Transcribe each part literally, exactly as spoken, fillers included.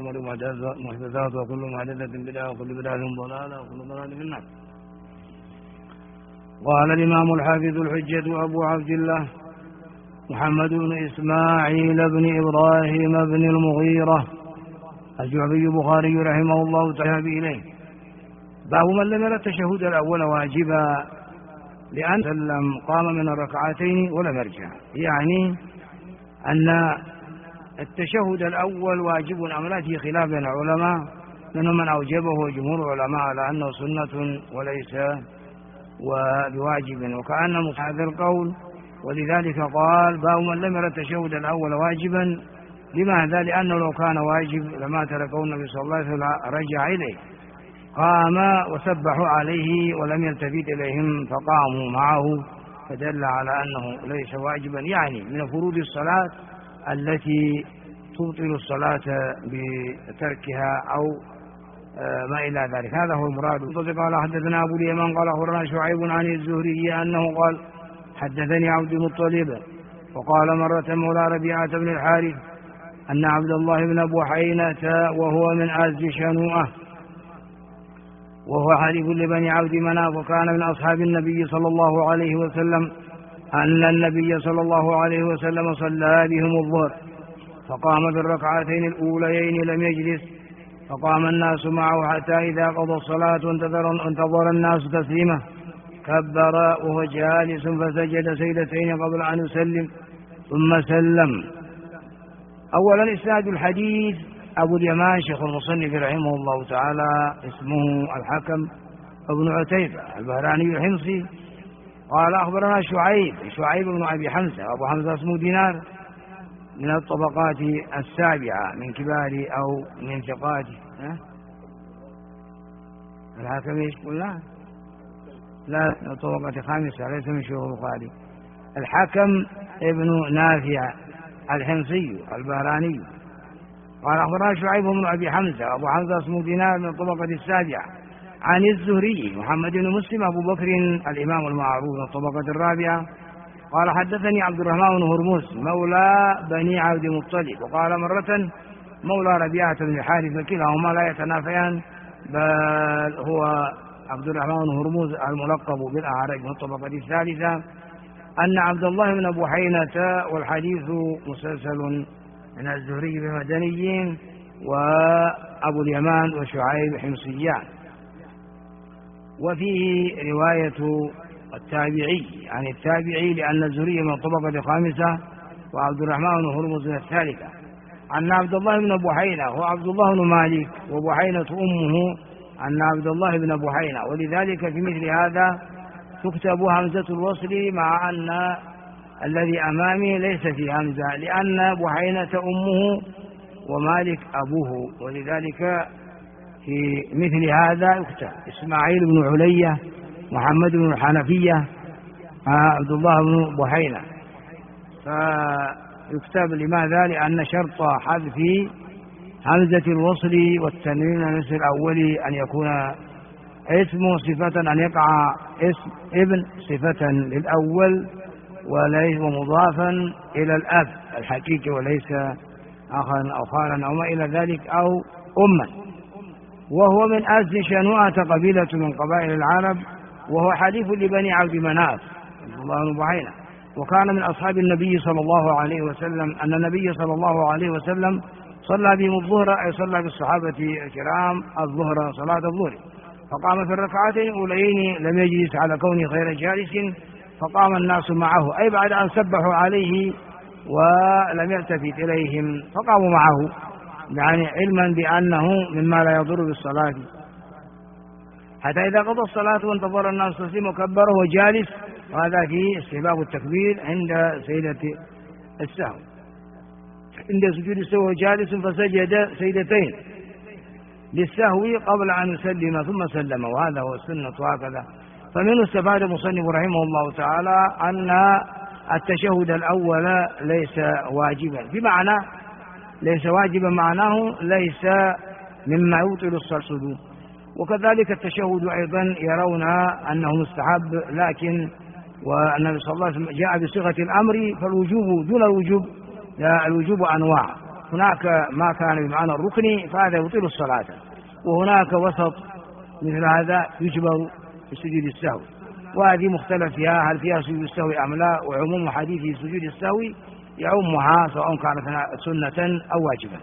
الأمور محدثات وكل محدثة بدعة وكل بدعة ضلالة وكل ضلالة في النار. قال الإمام الحافظ الحجة أبو عبد الله محمد بن إسماعيل بن إبراهيم بن المغيرة الجعفي البخاري رحمه الله تعالى إليه: باب من لم ير التشهد الأول واجبا لأن سلم قام من الركعتين ولم يرجع، يعني أن التشهد الأول واجب أم لا في خلاف بين العلماء، منهم من أوجبه جمهور العلماء على أنه سنة وليس وبواجب، وكأن هذا القول، ولذلك قال: باب من لم ير التشهد الأول واجبا. لماذا؟ لأنه لو كان واجب لما تركه النبي صلى الله عليه وسلم رجع إليه، قام وسبحوا عليه ولم يلتفت إليهم فقاموا معه، فدل على أنه ليس واجبا، يعني من فروض الصلاة التي تبطل الصلاة بتركها أو ما إلى ذلك. هذا هو المراد. قال: حدثنا أبو اليمان قال أخبرنا شعيب عن الزهري أنه قال: حدثني عبد المطلب وقال مرة مولى ربيعة بن الحارث أن عبد الله بن بحينة وهو من أزد شنوءة وهو حليف لبني عبد مناف وكان من أصحاب النبي صلى الله عليه وسلم أن النبي صلى الله عليه وسلم صلى بهم الظهر فقام بالركعتين الأوليين لم يجلس، فقام الناس معه حتى إذا قضى الصلاة انتظر, انتظر الناس تسليمه كبر وهو جالس فسجد سجدتين قبل أن يسلم ثم سلم. أولا إسناد الحديث أبو اليمان شيخ المصنف رحمه الله تعالى اسمه الحكم ابن عتيبة البهراني الحمصي قال: أخبرنا شعيب شعيب بن أبي حمزة، أبو حمزة اسمه دينار، من الطبقات السابعة من كبار أو من ثقات الحكم. ايش قلنا؟ لا، من الطبقة الخامسة، ليس من شيوخ البخاري. الحكم ابن نافع الحمصي البهراني قال: أخبرنا شعيب بن أبي حمزة، أبو حمزة اسمه دينار، من الطبقة السابعة، عن الزهري محمد بن مسلم أبو بكر الإمام المعروف، من الطبقة الرابعة، قال: حدثني عبد الرحمن بن هرمز مولى بني عبد المطلب، وقال مرة مولى ربيعة بن الحارث، وكلاهما لا يتنافيان، بل هو عبد الرحمن بن هرمز الملقب بالأعرج، من الطبقة الثالثة، أن عبد الله بن بحينة، والحديث مسلسل من الزهري بمدنيين، وأبو اليمان وشعيب حمصيان. وفيه رواية التابعي عن التابعي، لأن الزهري من الطبقة الخامسة وعبد الرحمن بن هرمز من الثالثة، أن عبد الله بن بحينة هو عبد الله بن مالك وبحينة أمه، أن عبد الله بن بحينة، ولذلك في مثل هذا تكتب همزة الوصل، مع أن الذي أمامي ليس في همزة، لأن بحينة أمه ومالك أبوه، ولذلك في مثل هذا يكتب إسماعيل بن علية محمد بن الحنفية عبد الله بن بحينة، فيكتب لماذا؟ لأن شرط حذف همزة الوصل والتنوين مثل الأول أن يكون اسم صفة، أن يقع اسم ابن صفة للأول وليس ومضافا إلى الأب الحقيقي وليس أخا أو خالا أو ما إلى ذلك أو أما. وهو من أزد شنوءة قبيلة من قبائل العرب، وهو حليف لبني عبد مناف عبد الله بن بحينة، وكان من أصحاب النبي صلى الله عليه وسلم أن النبي صلى الله عليه وسلم صلى بهم الظهر، أي صلى بالصحابة الكرام الظهر صلاة الظهر، فقام في الركعتين الأوليين لم يجلس على كونه غير جالس، فقام الناس معه، أي بعد أن سبحوا عليه ولم يلتفت إليهم فقاموا معه، يعني علما بأنه مما لا يضر بالصلاة، حتى إذا قضى الصلاة وانتظر الناس تسليم وكبره وجالس، وهذا في استحباب التكبير عند سيدة السهو، عند سجود السهو جالس فسجد سجدتين للسهو قبل أن يسلم ثم سلم، وهذا هو السنة وهكذا. فمنه استفاد المصنف رحمه الله تعالى أن التشهد الأول ليس واجبا، بمعنى ليس واجبا معناه ليس مما يبطل الصلاة، وكذلك التشهد أيضا يرون أنه مستحب، لكن والنبي صلى الله عليه وسلم جاء بصيغة الأمر، فالوجوب دون الوجوب، لا الوجوب أنواع، هناك ما كان بمعنى الركن فهذا يبطل الصلاة، وهناك وسط مثل هذا يجبر بسجود السهو، وهذه مختلف فيها هل فيها سجود السهو أم لا، وعموم حديث سجود السهو يعمها سواء كانت سنة أو واجبة.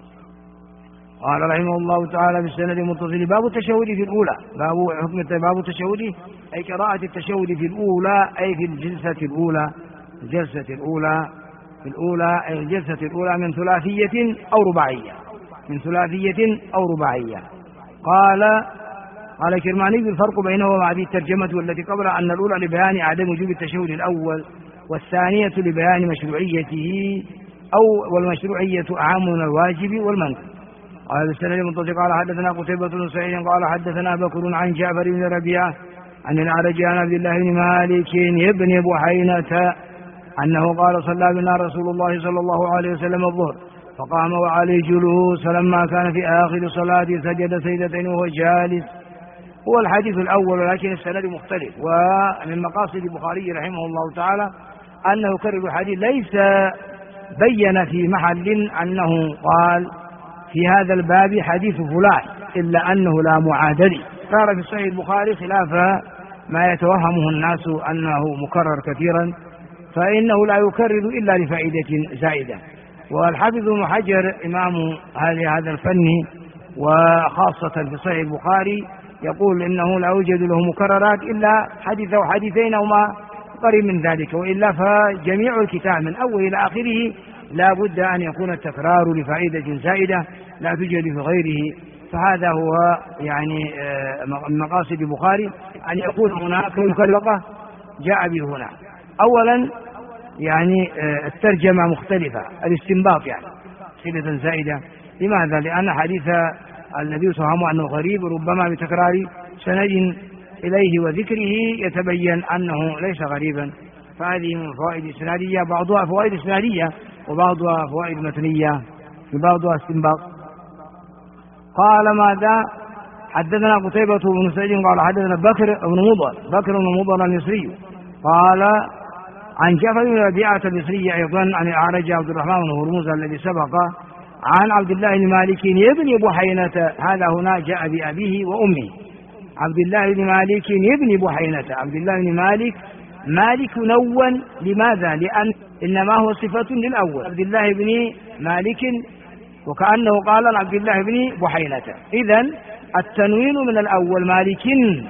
قال رحمه الله تعالى بالسند المتصل باب التشهد في الأولى، باب حكم باب التشهد أي قراءة التشهد في الأولى أي في الجلسة الأولى، الجلسة الأولى في الأولى أي الجلسة الأولى من ثلاثية أو رباعية، من ثلاثية أو رباعية. قال قال الكرماني الفرق بينه وبين هذه الترجمة والتي قبل أن الأولى لبيان عدم وجوب التشهد الأول، والثانية لبيان مشروعيته أو والمشروعية أعم من الواجب والمندوب. قال السند المتصل قال حدثنا قتيبة بن سعيد قال حدثنا بكر عن جعفر بن ربيعة عن الأعرج عن عبد الله بن مالك بن بحينة أنه قال صلى بنا رسول الله صلى الله عليه وسلم الظهر فقام وعليه جلوس، فلما كان في آخر صلاة سجد سجدتين وهو جالس. هو الحديث الأول ولكن السند مختلف، ومن مقاصد البخاري رحمه الله تعالى أنه يكرر الحديث، ليس بين في محل أنه قال في هذا الباب حديث فلان، إلا أنه لا معادل. صار في صحيح البخاري خلاف ما يتوهمه الناس أنه مكرر كثيرا، فإنه لا يكرر إلا لفائدة زائدة. والحافظ ابن حجر إمام هذا الفن وخاصة في صحيح البخاري يقول إنه لا يوجد له مكررات إلا حديث أو حديثين أو ما قريب من ذلك، وإلا فجميع الكتاب من أول إلى آخره لا بد أن يكون التكرار لفائدة زائدة لا توجد في غيره. فهذا هو يعني من مقاصد البخاري أن يكون هناك مكررة جاء به هنا. أولا يعني الترجمة مختلفة، الاستنباط يعني صلة زائدة. لماذا؟ لأن حديث الذي يفهم أنه غريب ربما بتكرار سند إليه وذكره يتبين أنه ليس غريبا. فهذه من فوائد إسنادية، بعضها فوائد إسنادية وبعضها فوائد متنية وبعضها استنباط. قال ماذا؟ حدثنا قتيبة بن سعيد قال حدثنا بكر بن مضر بكر بن مضر المصري قال عن جعفر بن ربيعة المصري أيضا عن الأعرج عبد الرحمن بن هرمز الذي سبق عن عبد الله بن مالك ابن بحينة، هذا هنا جاء بأبيه وأمه. عبد الله بن مالك ابن بحينة، عبد الله بن مالك مالك نون، لماذا؟ لأن إنما هو صفة للأول عبد الله بن مالك، وكأنه قال عبد الله بن بحينة. إذن التنوين من الأول مالك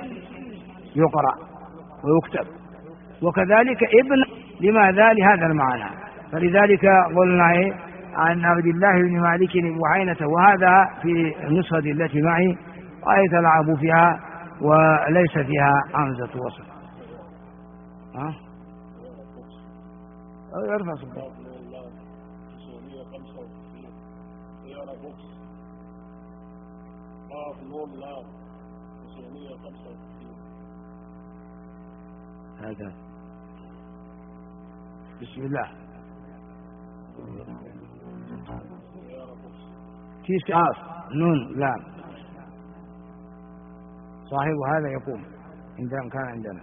يقرأ ويكتب، وكذلك ابن، لماذا؟ لهذا المعنى. فلذلك قلنا عن عبد الله بن مالك بن بحينة، وهذا في النسخة التي معي ويتلعب فيها وليس فيها همزة وصل. ها؟ ارفع صوتك. هذا بسم الله كيس عاص نون لا صاحب هذا يقوم عندما كان عندنا.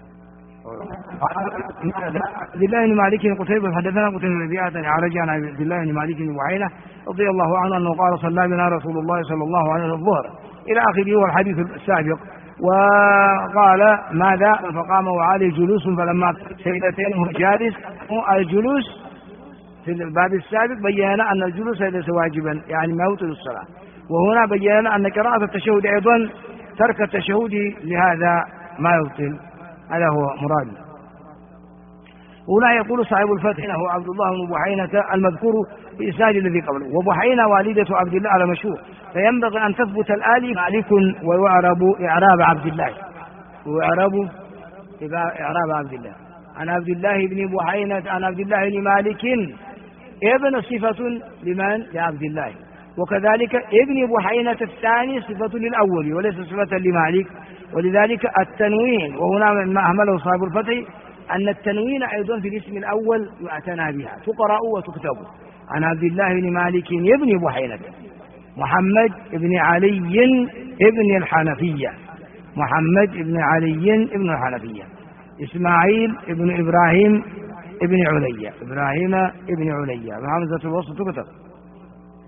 عبد الله بن مالك قتيبة حدثنا قتيبة بن ربيعة عن عن عبد الله بن مالك بن بحينة رضي الله عنه أنه قال صلى بنا رسول الله صلى الله عليه وسلم الظهر إلى آخره. هو الحديث السابق. وقال ماذا؟ فقام وعليه جلوس فلما سيدتين جالس. الجلوس في الباب السابق بينا أن الجلوس ليس واجبا يعني ما يبطل الصلاة، وهنا بينا أن قراءة التشهد أيضا ترك التشهد لهذا ما يبطل. هذا هو مراد. هنا يقول صاحب الفتح هو عبد الله بن بحينة المذكور في إسناد الذي قبله، وبحينة والدة عبد الله على مشهور، فينبغي أن تثبت الآلي مالك ويعرب إعراب عبد الله، ويعرب إعراب عبد الله. عن عبد الله بن بحينة عن عبد الله بن مالك ابن صفة لمن؟ لعبد الله. وكذلك ابن بحينة الثاني صفة للأول وليس صفة لمالك، ولذلك التنوين، وهنا ما أهمله صاحب الفتح أن التنوين أيضا في الاسم الأول يعتنى بها، تقرأ وتكتب. عن عبد الله بن مالك ابن بحينة محمد بن علي ابن الحنفية، محمد بن علي ابن الحنفية، إسماعيل ابن إبراهيم ابن عليا، إبراهيم ابن عليا بهمزة الوسط تكتب.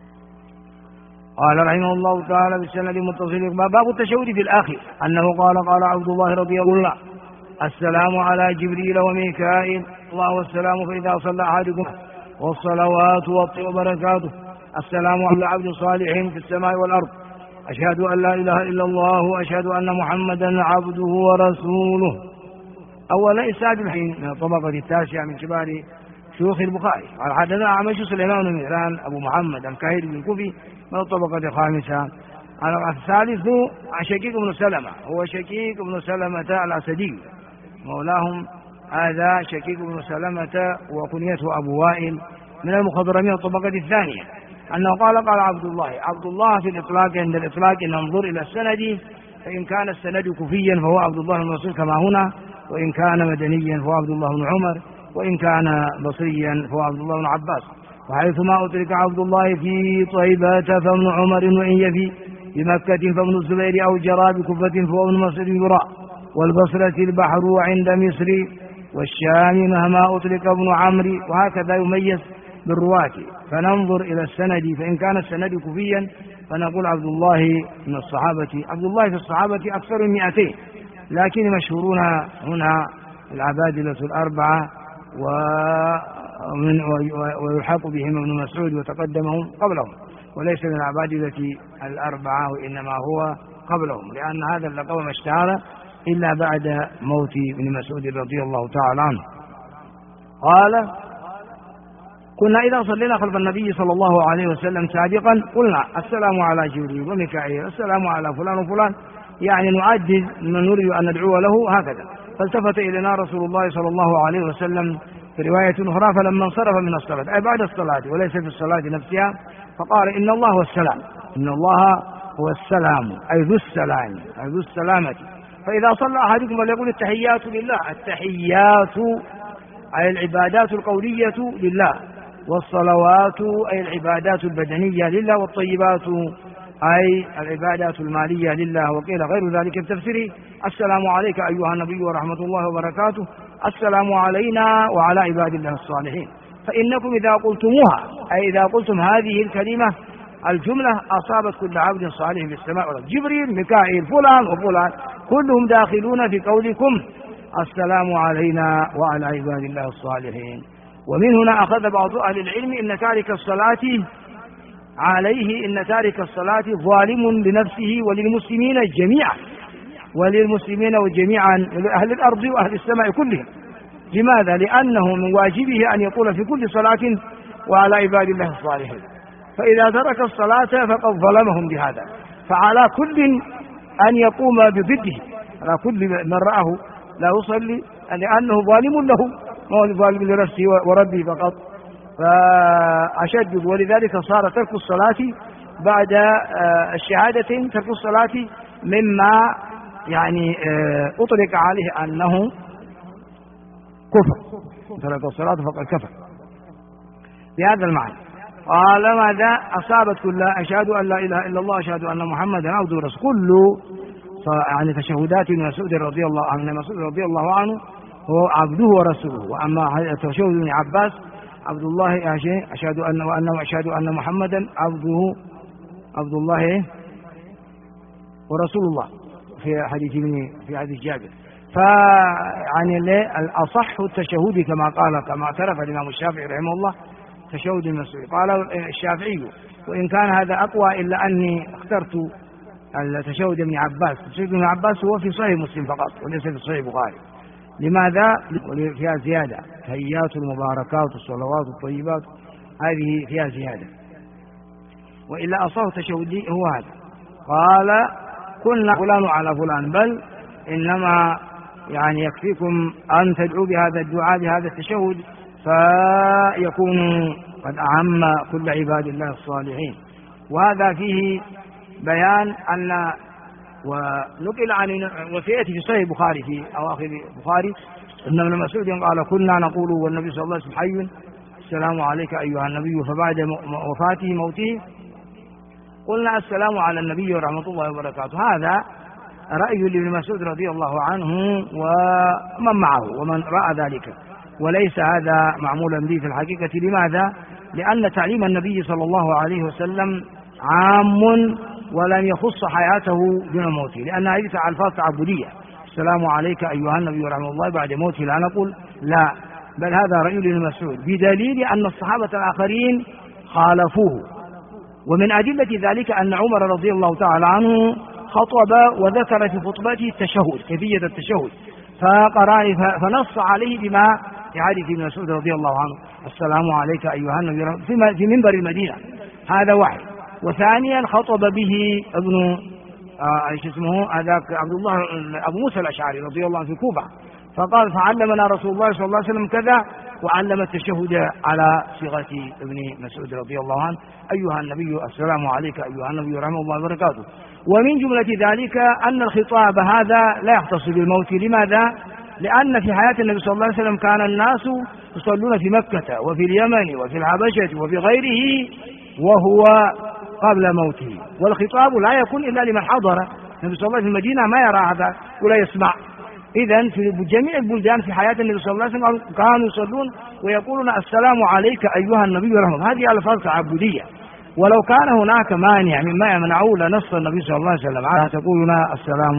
قال رحمه الله تعالى بالسند المتصل باب التشهد في الآخر أنه قال قال عبد الله رضي الله عنه السلام على جبريل وميكائيل الله والسلام فإذا صلى أحدكم والصلوات وبركاته السلام على عبد صالح في السماء والأرض أشهد أن لا إله إلا الله وأشهد أن محمدا عبده ورسوله. أولا إسناد الحين من الطبقة التاسعة من كبار شيوخ البخاري قال حدثنا أعمش سليمان بن مهران أبو محمد الكاهلي بن الكوفي من الطبقة الخامسة. الثالث شقيق بن سلمة هو شقيق بن سلمة الأسدي مولاهم هذا شقيق بن سلمة وكنيته أبو وائل من المخضرمين الطبقة الثانية أنه قال قال عبد الله عبد الله في الإطلاق عند الإطلاق إن ننظر إلى السند فإن كان السند كوفيا فهو عبد الله بن مسعود كما هنا وإن كان مدنيا فهو عبد الله بن عمر وإن كان بصريا فهو عبد الله بن عباس وحيثما أترك عبد الله في طيبة فابن عمر وإن يفي بمكة فابن الزبير أو جرى بكفة فهو ابن مسعود يرى والبصرة البحر عند مصر والشام مهما أطلق ابن عمرو وهكذا يميز بالرواة فننظر إلى السند فإن كان السند كوفيا فنقول عبد الله من الصحابة عبد الله في الصحابة أكثر من مئتين لكن مشهورون هنا العبادلة الأربعة ومن ويلحق بهم ابن مسعود وتقدمهم قبلهم وليس من العبادلة الأربعة وإنما هو قبلهم لأن هذا اللقب ما اشتهر إلا بعد موت ابن مسعود رضي الله تعالى عنه. قال كنا إذا صلينا خلف النبي صلى الله عليه وسلم سابقا قلنا السلام على جبريل وميكائيل السلام على فلان وفلان يعني نعدد من نريد أن ندعو له هكذا. فالتفت إلينا رسول الله صلى الله عليه وسلم في رواية أخرى فلما انصرف من الصلاة أي بعد الصلاة وليس في الصلاة نفسها فقال إن الله هو السلام إن الله هو السلام أي ذو السلام أي ذو السلامة فإذا صلى أحدكم فليقول التحيات لله التحيات أي العبادات القولية لله والصلوات أي العبادات البدنية لله والطيبات أي العبادات المالية لله وقيل غير ذلك بتفسيره السلام عليك أيها النبي ورحمة الله وبركاته السلام علينا وعلى عباد الله الصالحين. فإنكم إذا قلتموها أي إذا قلتم هذه الكلمة الجملة أصابت كل عبد صالح في السماء والأرض جبريل ميكائيل فلان وفلان كلهم داخلون في قولكم السلام علينا وعلى عباد الله الصالحين. ومن هنا أخذ بعض أهل العلم إن تارك الصلاة عليه إن تارك الصلاة ظالم لنفسه وللمسلمين جميعا وللمسلمين وجميعا لأهل الأرض وأهل السماء كلهم. لماذا؟ لأنه من واجبه أن يقول في كل صلاة وعلى عباد الله الصالحين فإذا ترك الصلاة فقد ظلمهم بهذا فعلى كل أن يقوم بضده على كل من رآه لا يصلي لأنه ظالم له ما هو ظالم لنفسه وربه فقط فأشد ولذلك صار ترك الصلاة بعد الشهادتين ترك الصلاة مما يعني أطلق عليه أنه كفر ترك الصلاة فقد كفر بهذا المعنى. قال ماذا أصابت كل أشهد أن لا إله إلا الله أشهد أن محمدا عبده ورسوله كل يعني تشهدات ابن مسعود رضي الله عنه مسعود رضي الله عنه هو عبده ورسوله. وأما تشهد ابن عباس عبد الله أشهد أن وأنه أشهد أن محمدا عبده عبد الله ورسول الله في حديث ابن في حديث جابر. فيعني الأصح التشهد كما قال كما اعترف الإمام الشافعي رحمه الله تشهد المسعود قال الشافعي وإن كان هذا أقوى إلا أني اخترت التشهد ابن عباس. التشهد ابن عباس هو في صحيح مسلم فقط وليس في صحيح البخاري. لماذا؟ فيها زيادة تحيات المباركات الصلوات الطيبات هذه فيها زيادة وإلا أصح تشهدي هو هذا. قال كنا فلان على فلان بل إنما يعني يكفيكم أن تدعوا بهذا الدعاء بهذا التشهد فيكون قد أعم كل عباد الله الصالحين. وهذا فيه بيان أن ونقل عن وسيأتي في صحيح البخاري في أواخر البخاري أن ابن مسعود قال كنا نقول والنبي صلى الله عليه وسلم حي السلام عليك أيها النبي فبعد وفاته موته قلنا السلام على النبي ورحمة الله وبركاته. هذا رأي لابن مسعود رضي الله عنه ومن معه ومن رأى ذلك وليس هذا معمولا به في الحقيقة. لماذا؟ لأن تعليم النبي صلى الله عليه وسلم عام ولم يخص حياته دون موته، لأن هذه ألفاظ تعبدية. السلام عليك أيها النبي ورحمة الله بعد موته لا نقول لا، بل هذا رأي لابن مسعود، بدليل أن الصحابة الآخرين خالفوه. ومن أدلة ذلك أن عمر رضي الله تعالى عنه خطب وذكر في خطبته التشهد، كيفية التشهد، فقرأ فنص عليه بما في حديث ابن مسعود رضي الله عنه السلام عليك أيها النبي في منبر المدينة، هذا واحد. وثانيا خطب به ابن ايش اسمه هذاك عبد الله ابو موسى الاشعري رضي الله عنه في كوفه، فقال فعلمنا رسول الله صلى الله عليه وسلم كذا، وعلم التشهد على صيغه ابن مسعود رضي الله عنه ايها النبي السلام عليك ايها النبي ورحمه الله وبركاته. ومن جمله ذلك ان الخطاب هذا لا يختص بالموت. لماذا؟ لان في حياه النبي صلى الله عليه وسلم كان الناس يصلون في مكه وفي اليمن وفي الحبشه وفي غيره وهو قبل موته، والخطاب لا يكون إلا لمن حضر. النبي صلى الله عليه وسلم في المدينة ما يرى هذا ولا يسمع. إذن في جميع البلدان في حياة النبي صلى الله عليه وسلم كانوا يصلون ويقولون السلام عليك أيها النبي ورحمة. هذه ألفاظ تعبدية، ولو كان هناك مانع مما يمنعه لنص النبي صلى الله عليه وسلم على تقولون السلام.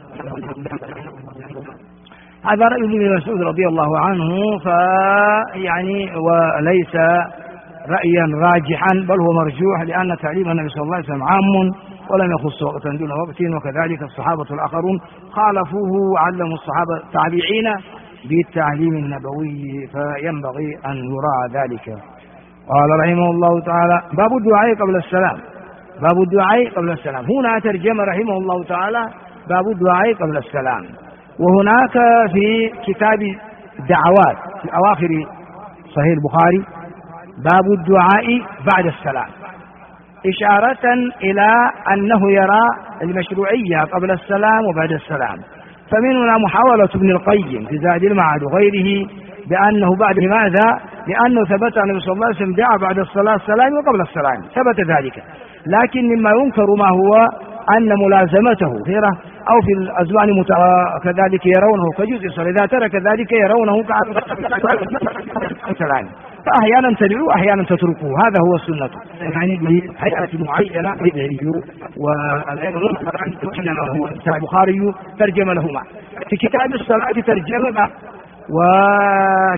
هذا رأي ابن مسعود رضي الله عنه، فيعني وليس رأيا راجحا بل هو مرجوح، لأن تعليم النبي صلى الله عليه وسلم عام ولم يخص وقتا دون وقت. وكذلك الصحابة الآخرون خالفوه وعلموا الصحابة التابعين بالتعليم النبوي، فينبغي أن يراعى ذلك. قال رحمه الله تعالى باب الدعاء قبل السلام. باب الدعاء قبل السلام، هنا ترجم رحمه الله تعالى باب الدعاء قبل السلام. وهناك في كتاب الدعوات في أواخر صحيح البخاري باب الدعاء بعد السلام، إشارة إلى أنه يرى المشروعية قبل السلام وبعد السلام. فمن هنا محاولة ابن القيم في زاد المعاد وغيره بأنه بعد. لماذا؟ لأنه ثبت أن النبي صلى الله عليه وسلم دعا بعد الصلاة السلام وقبل السلام، ثبت ذلك. لكن مما ينكر ما هو أن ملازمته غيره أو في الأزمان كذلك يرونه كجزء الصلاة، إذا ترك ذلك يرونه كالسلام، فأحيانا تدعو أحيانا تتركه، هذا هو السنة. يعني بهيئة معينة يدعي. والبخاري ترجم لهما في كتاب الصلاة ترجم و